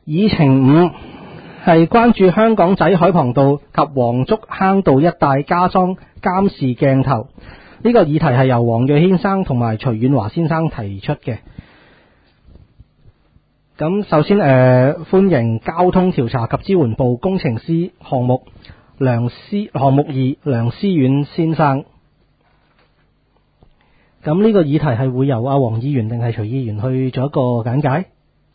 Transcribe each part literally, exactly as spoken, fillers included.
議程五係關注香港仔海傍道及黃竹坑道一帶加裝監視鏡頭。呢個議題係由黃瑞軒生同埋徐遠華先生提出嘅。咁首先誒、呃，歡迎交通調查及支援部工程師項目梁思項目二梁思遠先生。咁呢個議題係會由阿黃議員定係徐議員去做一個簡介？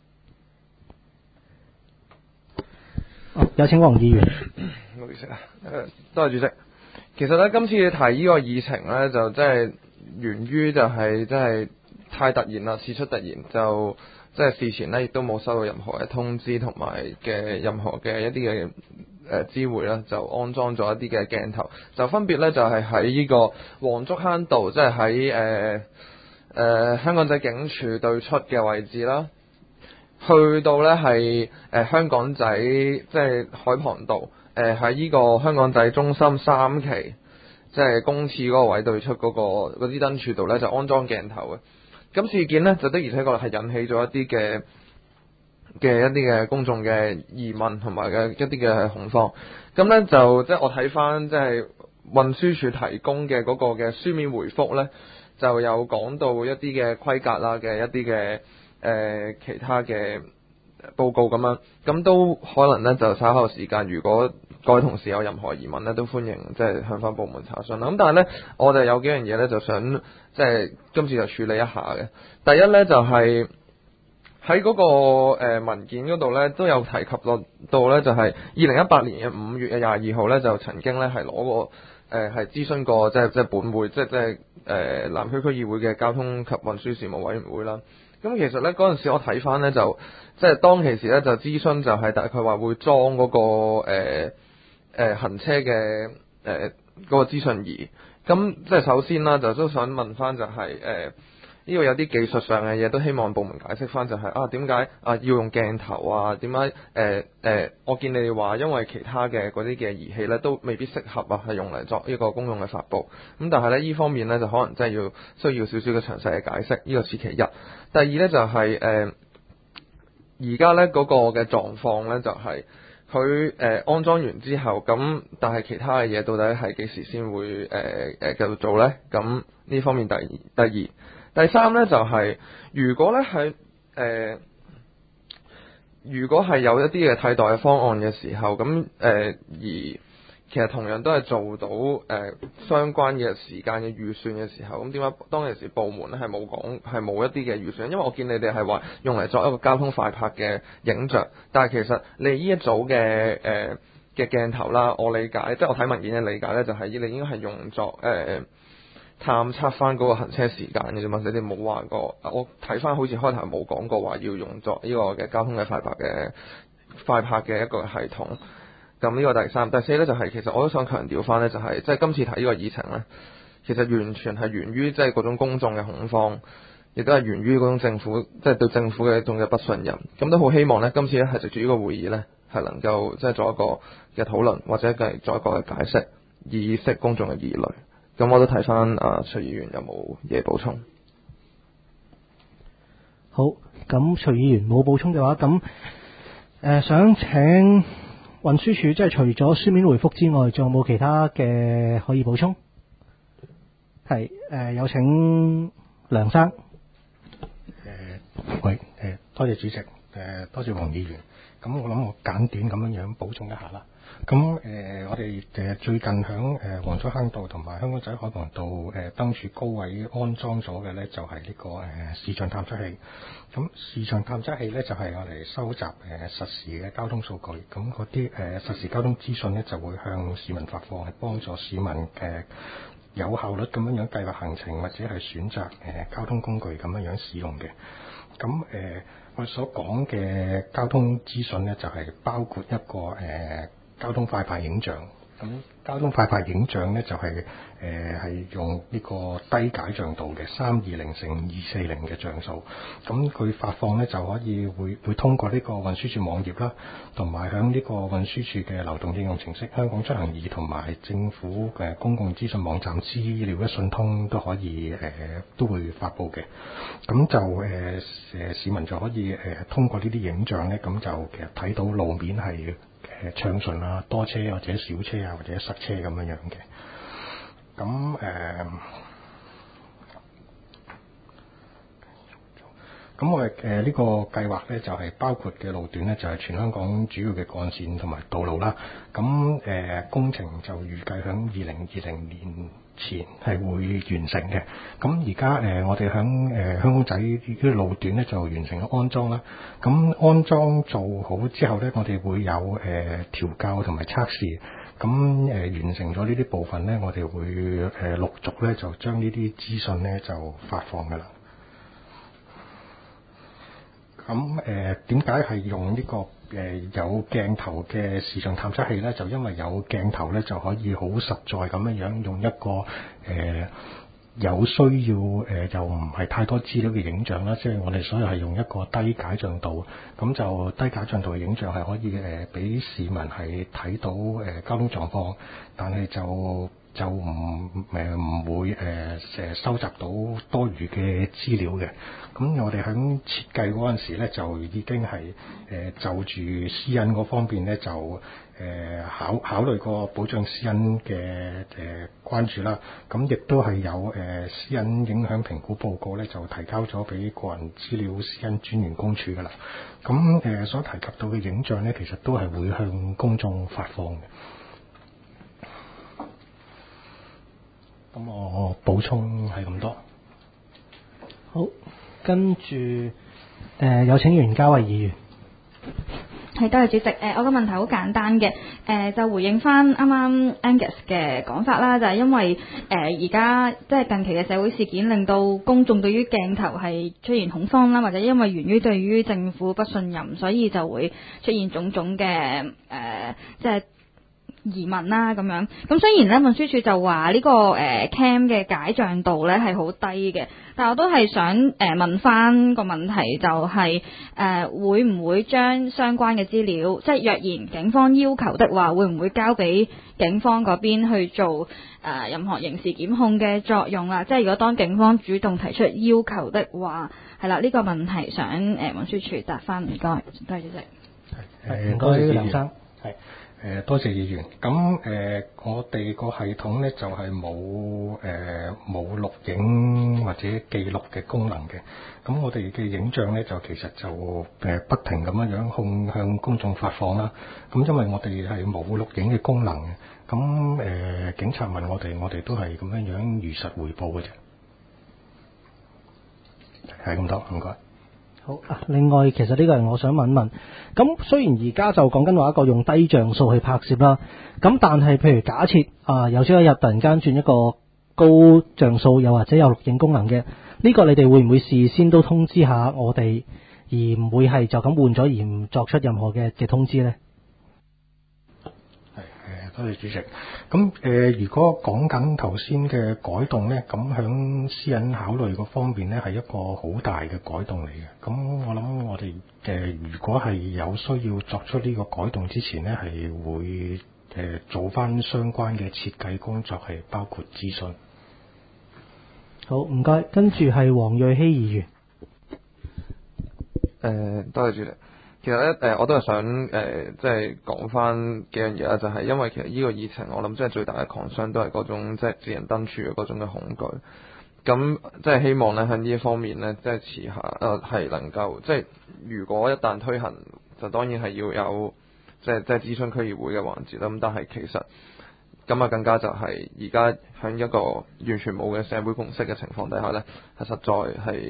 哦、有請黃議員。 唔好意思啊，誒，多謝主席。其實咧，今次提呢個議程咧，就真係源於就係真係太突然啦，事出突然，就即係事前咧亦都冇收到任何嘅通知同埋嘅任何嘅一啲嘅誒知會啦，就安裝咗一啲嘅鏡頭，就分別咧就係喺呢個黃竹坑道，即係喺誒誒香港仔警署對出嘅位置啦，去到咧係誒香港仔即係海傍道。誒喺呢個香港仔中心三期，即係公廁嗰個位對出嗰、嗰個嗰啲燈柱度咧，就安裝鏡頭嘅。咁事件呢，就的而且確係引起咗一啲嘅嘅一啲嘅公眾嘅疑問同埋嘅一啲嘅恐慌。咁咧就即係我睇翻即係運輸署提供嘅嗰個嘅書面回覆咧，就有講到一啲嘅規格啦嘅一啲嘅誒其他嘅報告咁樣，咁都可能咧就稍後時間，如果各位同事有任何疑問咧，都歡迎即係向翻部門查詢啦。咁但係咧，我哋有幾樣嘢咧，就想即係今次就處理一下嘅。第一咧就係喺嗰個誒文件嗰度咧，都有提及到到咧，就係二零一八年嘅五月嘅廿二號咧，就曾經咧係攞過誒係諮詢過即係即係本會，即係即係誒南區區議會嘅交通及運輸事務委員會啦。咁其實咧嗰陣時我睇翻咧就即係當其時咧就諮詢就係大概話會裝嗰、那個誒、呃呃、行車嘅誒嗰個資訊儀。咁即係首先啦，就都想問翻就係誒呢個有啲技術上嘅嘢，都希望部門解釋翻就係、是、啊點解啊要用鏡頭啊？點解誒誒我見你哋話因為其他嘅嗰啲嘅儀器咧都未必適合啊，係用嚟作呢個公用嘅發佈。咁但係咧呢方面咧就可能真係要需要少少嘅詳細嘅解釋。呢、這個是其一。第二咧就係誒而家咧嗰個嘅狀況咧就係佢誒安裝完之後，咁但係其他嘅嘢到底係幾時先會誒誒繼續做咧？咁呢方面第二第二第三咧就係、是、如果咧係誒如果係有一啲嘅替代嘅方案嘅時候，咁誒、呃、而其實同樣都係做到誒、呃、相關嘅時間嘅預算嘅時候，咁點解當其時部門咧係冇講係冇一啲嘅預算？因為我見你哋係話用嚟作一個交通快拍嘅影像，但係其實你呢一組嘅誒嘅鏡頭啦，我理解即係我睇文件嘅理解咧，就係、是、你應該係用作誒、呃、探測翻嗰個行車時間嘅啫嘛。你哋冇話過，我睇翻好似開頭冇講過話要用作呢個嘅交通嘅快拍嘅快拍嘅一個系統。咁呢個第三、第四咧就係、是、其實我都想強調翻咧，就係、是、即係今次提呢個議程咧，其實完全係源於即係嗰種公眾嘅恐慌，亦都係源於嗰種政府即係、就是、對政府嘅一種嘅不信任。咁都好希望咧，今次咧係藉住呢個會議咧，係能夠即係做一個嘅討論，或者係做一個嘅解釋，以釋公眾嘅疑慮。咁我都睇翻啊，徐議員有冇嘢補充？ 好，咁徐議員冇補充嘅話，咁誒、呃、想請運輸署即係除咗書面回覆之外，仲有冇其他嘅可以補充？係誒、呃，有請梁生。誒、 呃，喂，誒、呃，多謝主席，誒、呃，多謝黃議員。咁我諗我簡短咁樣樣補充一下啦。咁誒、呃，我哋誒最近響誒黃竹坑道同埋香港仔海傍道誒燈柱高位安裝咗嘅咧，就係、是、呢、這個誒、呃、視像探測器。咁視像探測器咧就係我哋收集誒、呃、實時嘅交通數據。咁嗰啲誒實時交通資訊咧就會向市民發放，係幫助市民誒、呃、有效率咁樣樣計劃行程或者係選擇誒、呃、交通工具咁樣樣使用嘅。咁誒、呃、我所講嘅交通資訊咧就係、是、包括一個誒、呃交通快拍影像， 咁交通快拍影像咧就係誒係用呢個低解像度嘅三二零乘二四零嘅像素，咁佢發放咧就可以會會通過呢個運輸署網頁啦，同埋響呢個運輸署嘅流動應用程式香港出行易同埋政府嘅公共資訊網站資料一訊通都可以誒、呃、都會發布嘅，咁就誒誒、呃、市民就可以誒、呃、通過呢啲影像咧，咁就其實睇到路面係誒暢順啊，多車或者少車啊，或者塞車咁樣樣嘅。咁誒，咁、呃、我哋誒呢個計劃咧就係、是、包括嘅路段咧就係、是、全香港主要嘅幹線同埋道路啦。咁誒、呃、工程就預計響二零二零年前係會完成嘅。咁而家誒我哋響誒香港仔呢啲路段咧就完成咗安裝啦。咁安裝做好之後咧，我哋會有誒、呃、調校同埋測試。咁誒、呃、完成咗呢啲部分咧，我哋會誒、呃、陸續咧就將呢啲資訊咧就發放㗎啦。咁誒點解係用呢、這個誒、呃、有鏡頭嘅視像探測器咧？就因為有鏡頭咧就可以好實在咁樣樣用一個誒、呃、有需要誒、呃、又唔係太多資料嘅影像啦，即係我哋所以係用一個低解像度，咁就低解像度嘅影像係可以誒俾、呃、市民係睇到誒、呃、交通狀況，但係就就唔誒唔會誒誒、呃、收集到多餘嘅資料嘅。咁我哋喺設計嗰陣時咧，就已經係誒、呃、就住私隱嗰方面咧，就誒、呃、考考慮過保障私隱嘅誒關注啦。咁亦都係有誒、呃、私隱影響評估報告咧，就提交咗俾個人資料私隱專員公署噶啦。咁誒、呃、所提及到嘅影像咧，其實都係會向公眾發放嘅。咁我補充係咁多。 好，跟住誒、呃、有請袁嘉慧議員。 係，多謝主席。誒、呃，我個問題好簡單嘅，誒、呃、就回應翻啱啱 Angus 嘅講法啦，就係、是、因為誒而家即係近期嘅社會事件，令到公眾對於鏡頭係出現恐慌啦，或者因為源於對於政府不信任，所以就會出現種種嘅誒、呃，即係疑問啦咁樣。咁雖然咧運輸署就話呢、這個誒、呃、cam 嘅解像度咧係好低嘅，但我都係想誒、呃、問翻個問題、就是，就係誒會唔會將相關嘅資料，即係若然警方要求的話，會唔會交俾警方嗰邊去做誒、呃、任何刑事檢控嘅作用啦？即係如果當警方主動提出要求的話，係啦，呢、這個問題想誒運輸署答翻，唔該，多謝主席。 係， 唔該，梁生。 係。誒多謝議員，咁誒、呃、我哋個系統咧就係冇誒冇錄影或者記錄嘅功能嘅，咁我哋嘅影像咧就其實就誒、呃、不停咁樣樣向向公眾發放啦。咁因為我哋係冇錄影嘅功能嘅，咁誒、呃、警察問我哋，我哋都係咁樣樣如實回報嘅啫。係咁多，唔該。 好啊！另外，其實呢個係我想問問，咁雖然而家就講緊話一個用低像素去拍攝啦，咁但係譬如假設啊有朝一日突然間轉一個高像素，又或者有錄影功能嘅，呢個你哋會唔會事先都通知下我哋，而唔會係就咁換咗而唔作出任何嘅嘅通知呢？ 係誒，多謝主席。咁誒、呃，如果講緊頭先嘅改動咧，咁響私隱考慮嗰方面咧，係一個好大嘅改動嚟嘅。咁我諗我哋誒、呃，如果係有需要作出呢個改動之前咧，係會誒、呃、做翻相關嘅設計工作，係包括諮詢。 好，唔該。跟住係黃瑞希議員。 誒、呃，多謝主席。其實咧，誒、呃，我都係想誒、呃，即係講翻幾樣嘢啦，就係、是、因為其實呢個議程，我諗即係最大嘅 concern 都係嗰種即係智能燈柱嘅嗰種嘅恐懼。咁即係希望咧喺呢一方面咧，即係遲下誒係能夠，即係如果一旦推行，就當然係要有即係即係諮詢區議會嘅環節啦。咁但係其實咁啊，更加就係而家喺一個完全冇嘅社會共識嘅情況底下咧，係實在係。誒、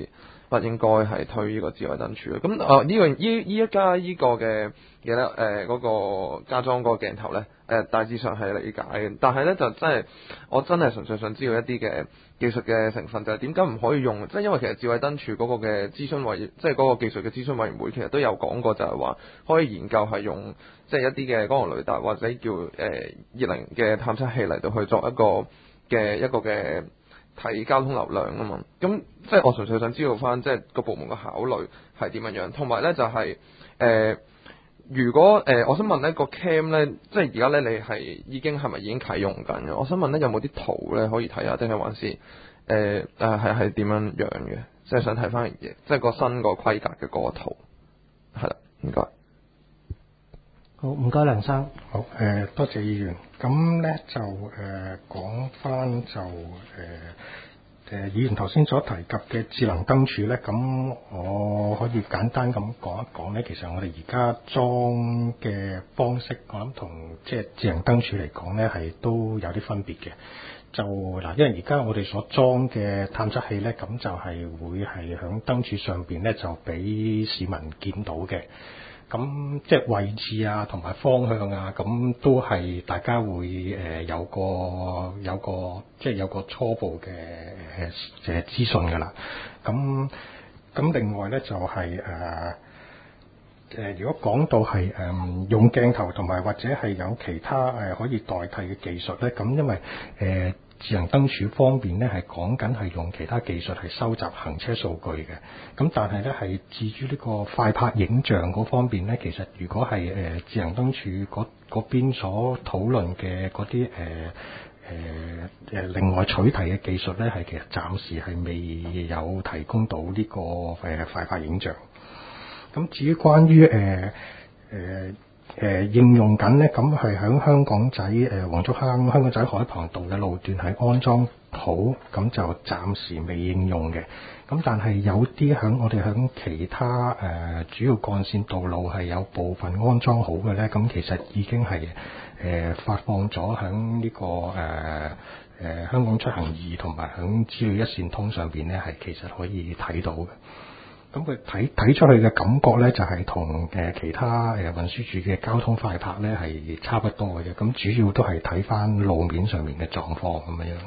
不應該係推呢個智慧燈柱。咁啊呢個呢呢一家呢個嘅嘢咧，誒嗰個加裝嗰個鏡頭咧，誒、呃、大致上係理解嘅，但係咧就真係我真係純粹想知道一啲嘅技術嘅成分，就係點解唔可以用？即係因為其實智慧燈柱嗰個嘅諮詢委，即係嗰個技術嘅諮詢委員會，其實都有講過，就係話可以研究係用即係一啲嘅光學雷達或者叫誒熱能嘅探測器嚟到去作一個嘅一個嘅睇交通流量啊嘛。咁即係我純粹想知道翻，即係個部門嘅考慮係點樣樣，同埋咧就係、是、誒。呃如果誒、呃，我想問呢個 cam 咧，即係而家咧，你係已經係咪已經啟用緊嘅？我想問咧，有冇啲圖咧可以睇下，定係還是誒誒係係點樣樣嘅？即係想睇翻嘢，即係個新個規格嘅嗰個圖，係啦，唔該。 好，唔該梁生。 好，誒、呃、多謝議員。咁咧就誒講翻就誒。呃誒議員頭先所提及嘅智能燈柱咧，咁我可以簡單咁講一講咧。其實我哋而家裝嘅方式，我諗同即係智能燈柱嚟講咧，係都有啲分別嘅。就嗱，因為而家我哋所裝嘅探測器咧，咁就係會係響燈柱上邊咧，就俾市民見到嘅。咁即係位置啊，同埋方向啊，咁都係大家會誒、呃、有個有個即係有個初步嘅誒誒資訊㗎啦。咁咁另外咧就係誒誒，如果講到係誒、呃、用鏡頭同埋或者係有其他誒、呃、可以代替嘅技術咧，咁因為誒。呃智能燈柱方面咧，係講緊係用其他技術係收集行車數據嘅。咁但係咧，係至於呢個快拍影像嗰方面咧，其實如果係誒、呃、智能燈柱嗰嗰邊所討論嘅嗰啲誒誒誒另外取替嘅技術咧，係其實暫時係未有提供到呢、這個誒、呃、快拍影像。咁至於關於誒誒。呃呃誒、呃、應用緊咧，咁係喺香港仔誒黃竹坑香港仔海傍道嘅路段係安裝好，咁就暫時未應用嘅。咁但係有啲喺我哋喺其他誒、呃、主要幹線道路係有部分安裝好嘅咧，咁其實已經係誒、呃、發放咗喺呢個誒誒、呃呃、香港出行易同埋喺資料一線通上邊咧，係其實可以睇到嘅。咁佢睇睇出去嘅感覺咧，就係同誒其他誒運輸署嘅交通快拍咧係差不多嘅啫。咁主要都係睇翻路面上面嘅狀況咁樣。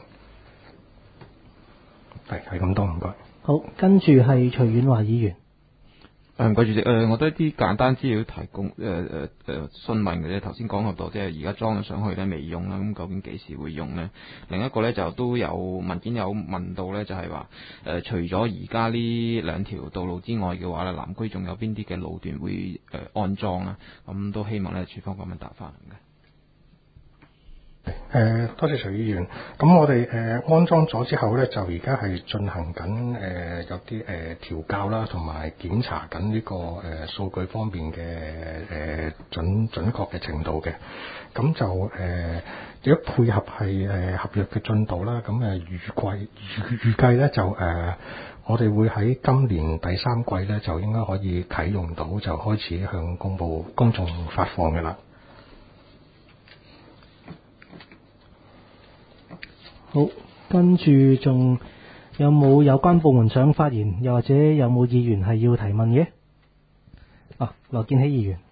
係係咁多，唔該。 好，跟住係徐婉華議員。 誒唔該主席，誒、呃、我都一啲簡單資料提供，誒誒誒詢問嘅啫。頭先講到即係而家裝咗上去咧未用啦，咁究竟幾時會用呢？另一個咧就都有文件有問到咧，就係話誒除咗而家呢兩條道路之外嘅話咧，南區仲有邊啲嘅路段會誒、呃、安裝啊？咁都希望咧署方咁樣答翻嘅。 誒、呃，多謝徐議員。咁我哋誒、呃、安裝咗之後咧，就而家係進行緊誒、呃、有啲誒、呃、調校啦，同埋檢查緊呢、這個誒、呃、數據方面嘅誒、呃、準準確嘅程度嘅。咁就誒，如、呃、果配合係誒、呃、合約嘅進度啦，咁誒預計預預計咧就誒、呃，我哋會喺今年第三季咧就應該可以啟用到，就開始向公佈公眾發放嘅啦。 好，跟住仲有冇有關部門想發言，又或者有冇議員係要提問嘅？啊，羅健熙議員。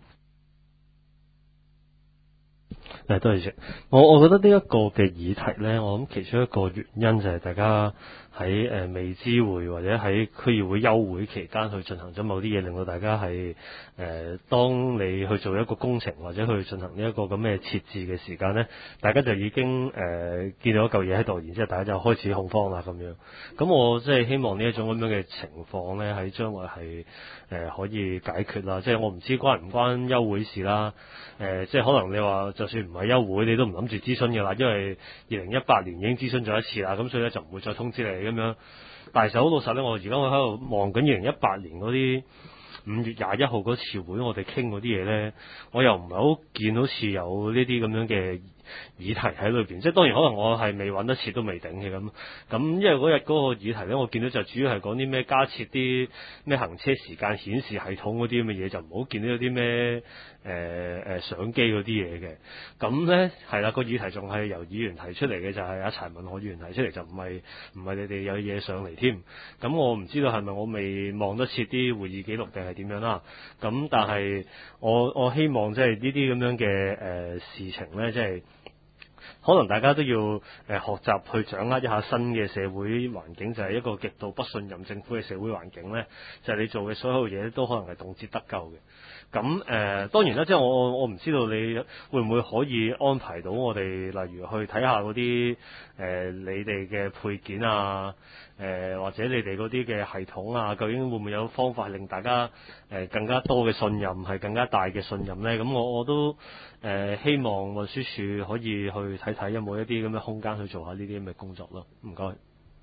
誒，多謝主席。我我覺得呢一個嘅議題呢，我諗其中一個原因就係大家喺誒、呃、未知會或者喺區議會休會期間去進行咗某啲嘢，令到大家係誒、呃，當你去做一個工程或者去進行呢一個咁嘅設置嘅時間呢，大家就已經誒、呃、見到一嚿嘢喺度，然之後大家就開始恐慌啦咁樣。咁我即係希望呢一種咁樣嘅情況呢，喺將來係誒、呃、可以解決啦。即係我唔知關唔關休會事啦。誒、呃，即係可能你話就算唔係休會，你都唔諗住諮詢嘅啦，因為二零一八年已經諮詢咗一次啦，咁所以咧就唔會再通知你咁樣。但係其實好老實咧，我而家我喺度望緊二零一八年嗰啲五月廿一號嗰次會，我哋傾嗰啲嘢咧，我又唔係好見好似有呢啲咁樣嘅議題喺裏邊。即係當然可能我係未揾得切都未定嘅咁。咁因為嗰日嗰個議題咧，我見到就主要係講啲咩加設啲咩行車時間顯示系統嗰啲咁嘅嘢，就唔好見到有啲咩誒誒相機嗰啲嘢嘅。咁咧係啦，個議題仲係由議員提出嚟嘅，就係、是、阿柴文學議員提出嚟，就唔係唔係你哋有嘢上嚟添。咁我唔知道係咪我未望得切啲會議記錄定係點樣啦。咁但係我我希望即係呢啲咁樣嘅誒、呃、事情咧，即係可能大家都要誒、呃、學習去掌握一下新嘅社會環境，就係、是、一個極度不信任政府嘅社會環境咧，就係、是、你做嘅所有嘢都可能係動輒得咎嘅。咁誒、呃、當然啦，即係我我我唔知道你會唔會可以安排到我哋，例如去睇下嗰啲誒你哋嘅配件啊，誒、呃、或者你哋嗰啲嘅系統啊，究竟會唔會有方法令大家誒、呃、更加多嘅信任，係更加大嘅信任咧？咁我我都誒、呃、希望運輸署可以去睇睇有冇一啲咁嘅空間去做下呢啲咁嘅工作咯。唔該。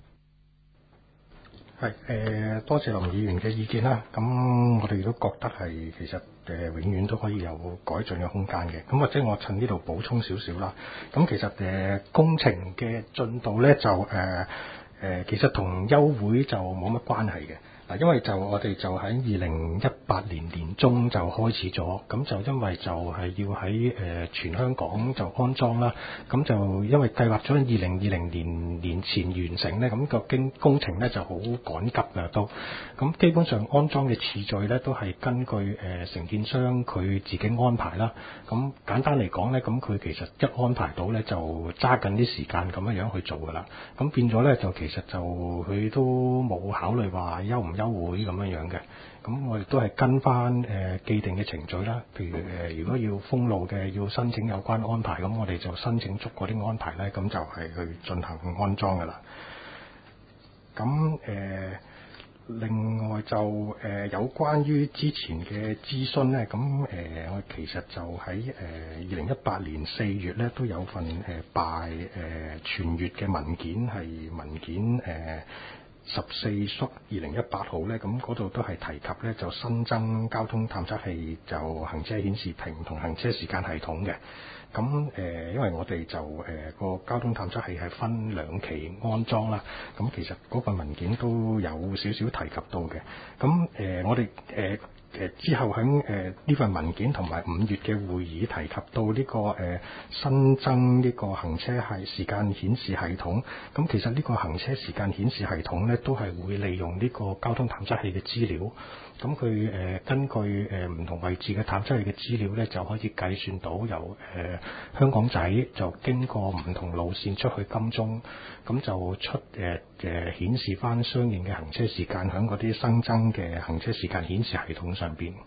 係誒、呃，多謝林議員嘅意見啦。咁我哋都覺得係其實誒、呃、永遠都可以有改進嘅空間嘅。咁或者我趁呢度補充少少啦。咁其實誒、呃、工程嘅進度咧就誒誒、呃呃、其實同休會就冇乜關係嘅。嗱，因為就我哋就喺二零一八年年中就開始咗，咁就因為就係要喺誒、呃、全香港就安裝啦，咁就因為計劃咗二零二零年年前完成咧，咁、個經工程咧就好趕急㗎都，咁基本上安裝嘅次序咧都係根據誒、呃、承建商佢自己安排啦。咁簡單嚟講咧，咁佢其實一安排到咧就揸緊啲時間咁樣樣去做㗎啦。咁變咗咧就其實就佢都冇考慮話休唔休會咁樣樣嘅，咁我亦都係跟翻誒、呃、既定嘅程序啦。譬如誒、呃，如果要封路嘅，要申請有關安排，咁我哋就申請足嗰啲安排咧，咁就係去進行安裝噶啦。咁誒、呃，另外就誒、呃、有關於之前嘅諮詢咧，咁誒、呃、我其實就喺誒二零一八年四月咧都有份誒、呃、拜誒傳閱嘅文件，係文件誒。呃十四叔二零一八號咧，咁嗰度都係提及咧，就新增交通探測器，就行車顯示屏同行車時間系統嘅。咁誒、呃，因為我哋就誒個、呃、交通探測器係分兩期安裝啦。咁其實嗰份文件都有少少提及到嘅。咁誒、呃，我哋誒。呃誒之後喺誒呢份文件同埋五月嘅會議提及到呢、這個誒、呃、新增呢個行車係時間顯示系統，咁其實呢個行車時間顯示系統咧都係會利用呢個交通探測器嘅資料，咁佢誒根據誒唔、呃、同位置嘅探測器嘅資料咧，就可以計算到由誒、呃、香港仔就經過唔同路線出去金鐘，咁就出誒誒、呃、顯示翻相應嘅行車時間喺嗰啲新增嘅行車時間顯示系統上邊。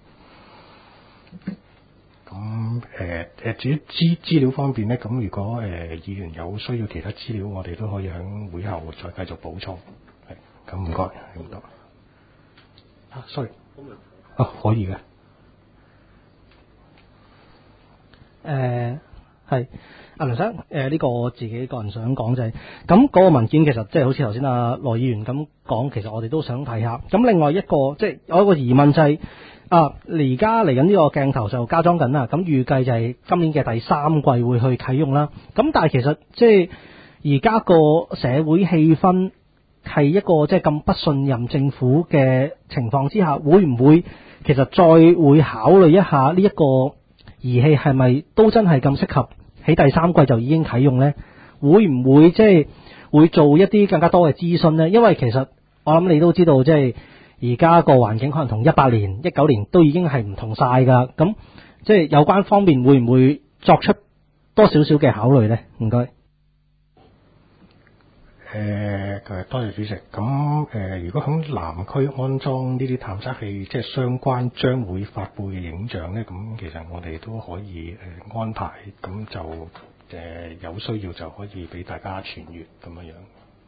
咁誒誒至於資資料方面咧，咁如果誒、呃、議員有需要其他資料，我哋都可以喺會後再繼續補充。係，咁唔該，唔該。啊，sorry。啊，可以嘅。 誒係阿梁生，誒、呃、呢、這個我自己個人想講就係、是，咁嗰個文件其實即係好似頭先阿羅議員咁講，其實我哋都想睇下。咁另外一個即係有一個疑問就係、是，啊而家嚟緊呢個鏡頭就加裝緊啦，咁預計就係今年嘅第三季會去啟用啦。咁但係其實即係而家個社會氣氛係一個即係咁不信任政府嘅情況之下，會唔會其實再會考慮一下呢一個儀器係咪都真係咁適合喺第三季就已經啟用呢？會唔會即係會做一啲更加多嘅諮詢呢？因為其實我諗你都知道，即係而家個環境可能同一八年、一九年都已經係唔同晒㗎。咁即係有關方面會唔會作出多少少嘅考慮呢？唔該。 誒誒，多謝主席。咁誒、呃，如果喺南區安裝呢啲探測器，即係相關將會發布嘅影像咧，咁其實我哋都可以誒、呃、安排，咁就誒、呃、有需要就可以俾大家傳閱咁樣樣。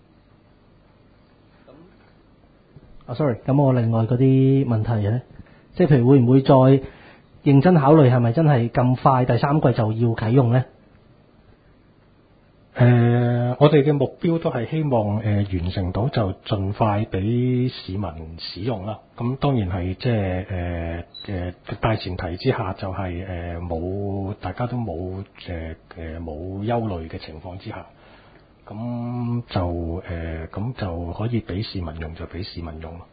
啊，sorry，咁我另外嗰啲問題咧，即係譬如會唔會再認真考慮係咪真係咁快第三季就要啟用咧？ 誒、呃，我哋嘅目標都係希望誒、呃、完成到就盡快俾市民使用啦。咁當然係即係誒誒大前提之下，就係誒冇大家都冇誒誒冇憂慮嘅情況之下，咁就誒咁、呃、就可以俾市民用就俾市民用咯。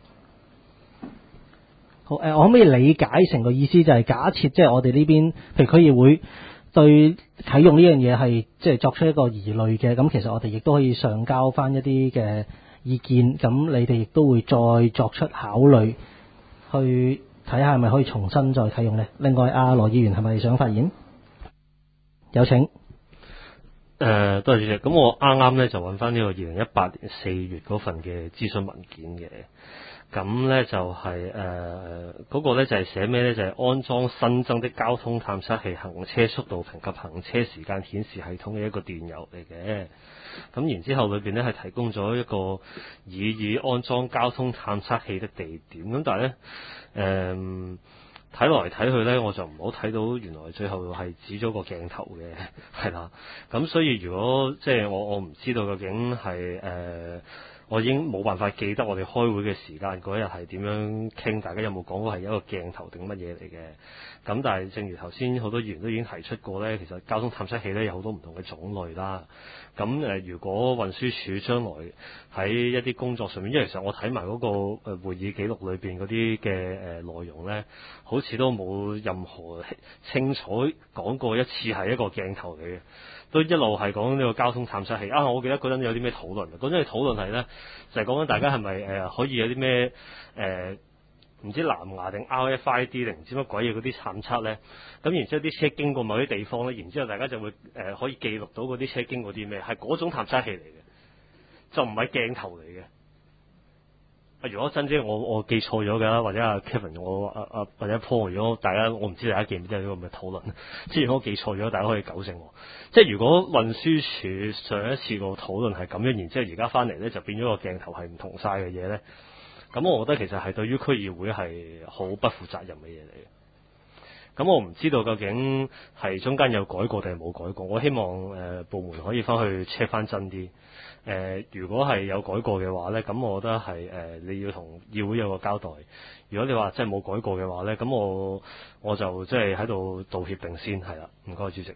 好誒、呃，我可唔可以理解成個意思就係假設即係我哋呢邊，譬如區議會對啟用呢樣嘢係即係作出一個疑慮嘅，咁其實我哋亦都可以上交翻一啲嘅意見，咁你哋亦都會再作出考慮，去睇下係咪可以重新再啟用呢？另外，阿羅議員係咪想發言？有請。 誒、呃，多謝主席。咁我啱啱咧就揾翻呢個二零一八年四月嗰份嘅諮詢文件嘅。咁咧就係誒嗰個咧就係寫咩咧？就係、是、安裝新增的交通探測器、行車速度評及行車時間顯示系統嘅一個電郵嚟嘅。咁然之後裏邊咧係提供咗一個擬議安裝交通探測器的地點。咁但係咧誒睇來睇去咧，我就唔好睇到原來最後係指咗個鏡頭嘅，係啦。咁所以如果即係我我唔知道究竟係誒。呃我已經冇辦法記得我哋開會嘅時間嗰日係點樣傾，大家有冇講過係一個鏡頭定乜嘢嚟嘅？咁但係正如頭先好多議員都已經提出過呢，其實交通探測器呢有好多唔同嘅種類啦。咁誒、呃，如果運輸署將來喺一啲工作上面，因為其實我睇埋嗰個誒會議記錄裏邊嗰啲嘅誒內容呢，好似都冇任何清楚講過一次係一個鏡頭嚟嘅。都一路係講呢個交通探測器啊！我記得嗰陣有啲咩討論，嗰陣嘅討論係咧就係講緊大家係咪誒可以有啲咩誒唔知藍牙定 R F I D 定唔知乜鬼嘢嗰啲探測咧？咁然之後啲車經過某啲地方咧，然之後大家就會誒、呃、可以記錄到嗰啲車經過啲咩，係嗰種探測器嚟嘅，就唔係鏡頭嚟嘅。啊！如果真即係我我記錯咗㗎，或者阿 Kevin 我阿阿或者 Paul，如果大家我唔知大家記唔記得呢個咁嘅討論，即係如果我記錯咗，大家可以糾正我。即係如果運輸署上一次個討論係咁樣，然之後而家翻嚟咧就變咗個鏡頭係唔同晒嘅嘢咧，咁我覺得其實係對於區議會係好不負責任嘅嘢嚟嘅。咁我唔知道究竟係中間有改過定係冇改過。我希望誒、呃、部門可以翻去 check 翻真啲。誒、呃，如果係有改過嘅話咧，咁我覺得係誒、呃、你要同議會有個交代。如果你話真係冇改過嘅話咧，咁我我就即係喺度道歉定先係啦。唔該，主席。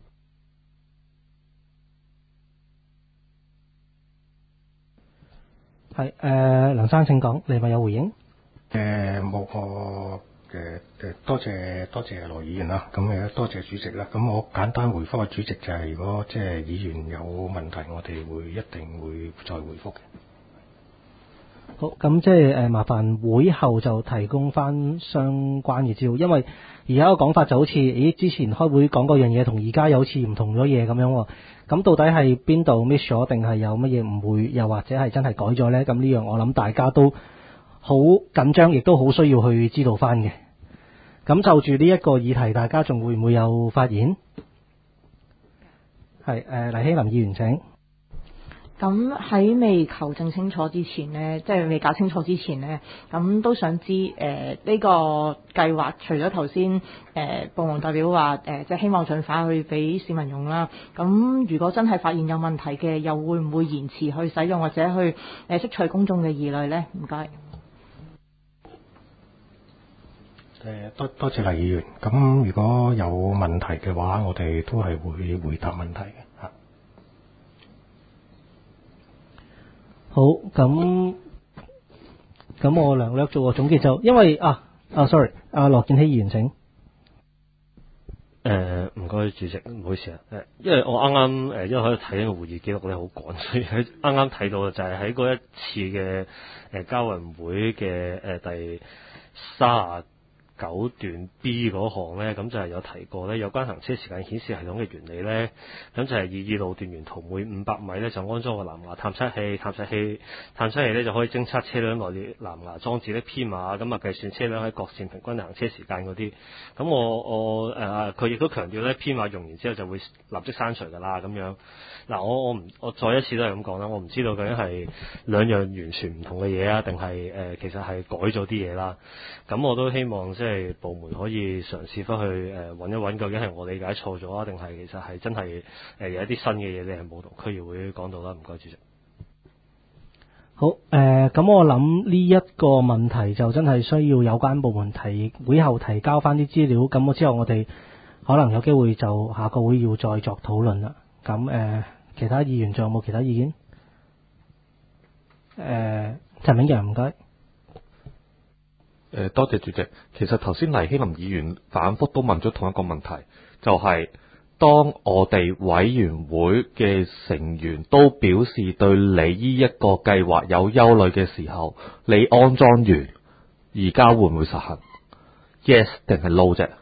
係誒、呃，梁生請講，你咪有回應？ 誒冇我。誒誒，多謝多謝羅議員啦，咁誒多謝主席啦。咁我簡單回覆個主席就係，如果即係議員有問題，我哋會一定會再回覆嘅。 好，咁即係誒，麻煩會後就提供翻相關嘅資料，因為而家個講法就好似，咦，之前開會講嗰樣嘢，同而家有好似唔同咗嘢咁樣喎。咁到底係邊度 miss 咗，定係有乜嘢誤會，又或者係真係改咗呢？咁呢樣我諗大家都好緊張，亦都好需要去知道翻嘅。咁就住呢一個議題，大家仲會唔會有發言？係誒，黎希林議員請。 咁喺未求證清楚之前呢，即係未搞清楚之前呢，咁都想知誒呢、呃呢個計劃除咗頭先誒部門代表話誒、呃，即係希望盡快去俾市民用啦。咁如果真係發現有問題嘅，又會唔會延遲去使用或者去誒、呃、釋除公眾嘅疑慮呢？唔該。 誒多多謝黎議員。咁如果有問題嘅話，我哋都係會回答問題嘅嚇。 好，咁咁我略略做個總結就，因為啊啊，sorry，阿羅健熙議員請。 誒唔該主席，唔好意思啊。誒，因為我啱啱誒，因為喺度睇緊個會議記錄咧，好趕，所以喺啱啱睇到嘅就係喺嗰一次嘅誒交運會嘅誒第三九段 B 嗰項呢，咁就係有提過呢，有關行車時間顯示系統嘅原理呢，咁就係以二路段沿途每五百米呢，就安裝個藍牙探測器，探測器探測器呢，就可以偵測車輛內藍牙裝置呢編碼，咁啊計算車輛喺各線平均行車時間嗰啲。咁我我誒佢亦都強調呢，編碼用完之後就會立即刪除㗎啦，咁樣。嗱，我我唔我再一次都係咁講啦，我唔知道究竟係兩樣完全唔同嘅嘢啊，定係誒其實係改咗啲嘢啦。咁我都希望即係係部門可以嘗試翻去誒揾一揾，究竟係我理解錯咗啊，定係其實係真係誒有一啲新嘅嘢你係冇同區議會講到啦？唔該，主席。 好誒，咁、呃、我諗呢一個問題就真係需要有關部門提會後提交翻啲資料，咁我之後我哋可能有機會就下個會要再作討論啦。咁誒、呃，其他議員仲有冇其他意見？誒、呃，陳炳陽唔該。 誒，多謝主席。其實頭先黎希林議員反覆都問咗同一個問題，就係、是、當我哋委員會嘅成員都表示對你呢一個計劃有憂慮嘅時候，你安裝完而家會唔會實行 ？Yes 定係 no 啫？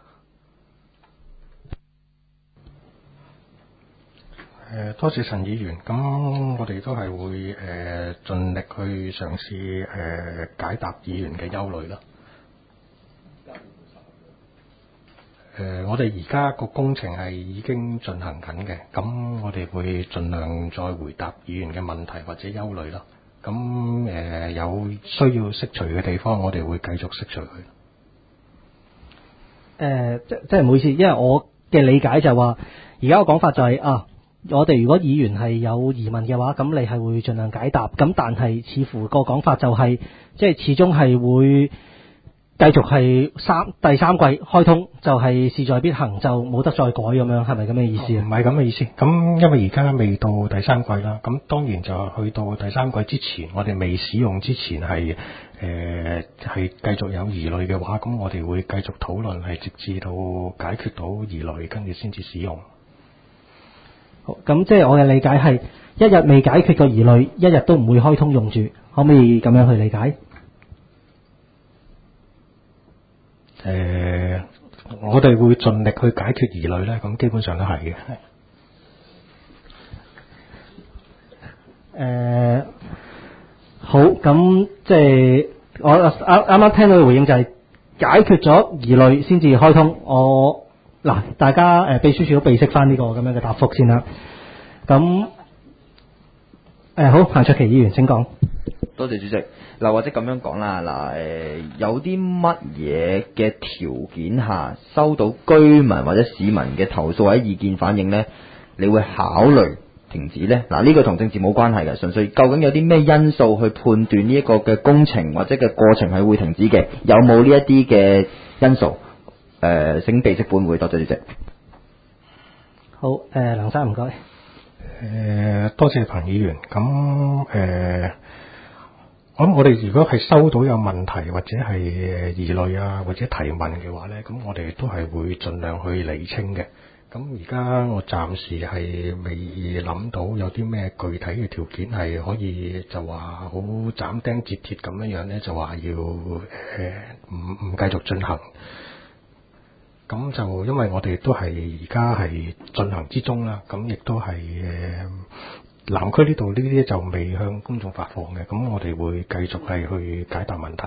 誒，多謝陳議員。咁我哋都係會誒、呃、盡力去嘗試誒、呃、解答議員嘅憂慮啦。誒、呃，我哋而家個工程係已經進行緊嘅，咁我哋會盡量再回答議員嘅問題或者憂慮啦。咁誒、呃、有需要釋除嘅地方，我哋會繼續釋除佢。誒、 呃，即即係唔好意思，因為我嘅理解就係話，而家個講法就係、是、啊，我哋如果議員係有疑問嘅話，咁你係會盡量解答。咁但係似乎個講法就係、是，即係始終係會。繼續係三第三季開通，就係勢在必行，就冇得再改咁樣，係咪咁嘅意思啊？ 唔係咁嘅意思。咁因為而家未到第三季啦，咁當然就係去到第三季之前，我哋未使用之前係誒係繼續有疑慮嘅話，咁我哋會繼續討論，係直至到解決到疑慮，跟住先至使用。 好，咁即係我嘅理解係一日未解決個疑慮，一日都唔會開通用住，可唔可以咁樣去理解？ 誒、呃，我哋會盡力去解決疑慮咧，咁基本上都係嘅。誒、 呃，好，咁即係我啱啱啱聽到嘅回應就係解決咗疑慮先至開通。我嗱，大家誒、呃、秘書處都備識翻呢個咁樣嘅答覆先啦。咁誒、呃、好，彭卓棋議員請講。 多謝主席。嗱，或者咁樣講啦，嗱，誒，有啲乜嘢嘅條件下收到居民或者市民嘅投訴或者意見反映呢？你會考慮停止呢？嗱，呢個同政治冇關係嘅，純粹究竟有啲咩因素去判斷呢一個嘅工程或者嘅過程係會停止嘅？有冇呢一啲嘅因素？誒、呃，請備悉本會，多謝主席。 好，誒、呃，梁生唔該。誒、 呃，多謝彭議員。咁誒。呃我諗我哋如果係收到有問題或者係疑慮啊或者提問嘅話呢，咁我哋都係會盡量去釐清嘅。咁而家我暫時係未諗到有啲咩具體嘅條件係可以就話好斬釘截鐵咁樣樣呢，就話要誒唔唔繼續進行。咁就因為我哋都係而家係進行之中啦，咁亦都係誒。呃南區呢度呢啲就未向公眾發放嘅，咁我哋會繼續係去解答問題。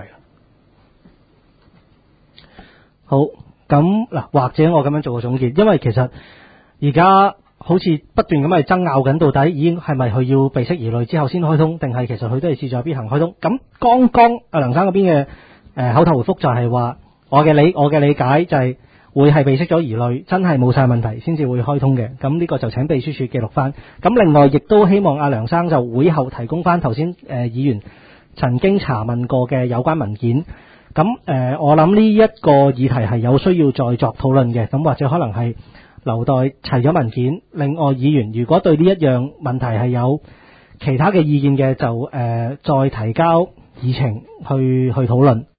好，咁嗱，或者我咁樣做個總結，因為其實而家好似不斷咁係爭拗緊，到底已經係咪佢要備悉疑慮之後先開通，定係其實佢都係勢在必行開通？咁剛剛阿梁生嗰邊嘅誒口頭回覆就係話，我嘅理我嘅理解就係、是。會係備悉咗疑慮，真係冇晒問題先至會開通嘅。咁呢個就請秘書處記錄翻。咁另外亦都希望阿梁生就會後提供翻頭先誒議員曾經查問過嘅有關文件。咁誒、呃，我諗呢一個議題係有需要再作討論嘅。咁或者可能係留待齊咗文件。另外議員如果對呢一樣問題係有其他嘅意見嘅，就誒、呃、再提交議程去去討論。